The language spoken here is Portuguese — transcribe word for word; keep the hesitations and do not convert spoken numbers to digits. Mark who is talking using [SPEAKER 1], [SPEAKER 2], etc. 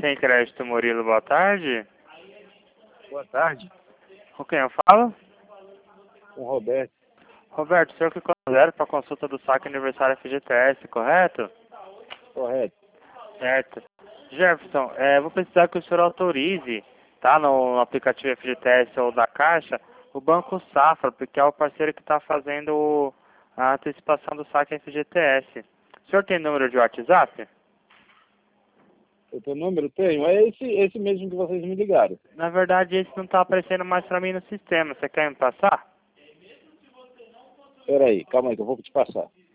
[SPEAKER 1] Tem Crédito Murilo, boa tarde.
[SPEAKER 2] Boa tarde.
[SPEAKER 1] Com quem eu falo?
[SPEAKER 2] Com o Roberto.
[SPEAKER 1] Roberto, o senhor que zero para consulta do saque aniversário F G T S, correto?
[SPEAKER 2] Correto.
[SPEAKER 1] Certo. Jefferson, é, vou precisar que o senhor autorize, tá, no aplicativo F G T S ou da Caixa, o Banco Safra, porque é o parceiro que está fazendo a antecipação do saque F G T S. O senhor tem número de WhatsApp?
[SPEAKER 2] O teu número tenho? É esse, esse mesmo que vocês me ligaram.
[SPEAKER 1] Na verdade, esse não está aparecendo mais para mim no sistema. Você quer me passar?
[SPEAKER 2] Espera aí, calma aí que eu vou te passar.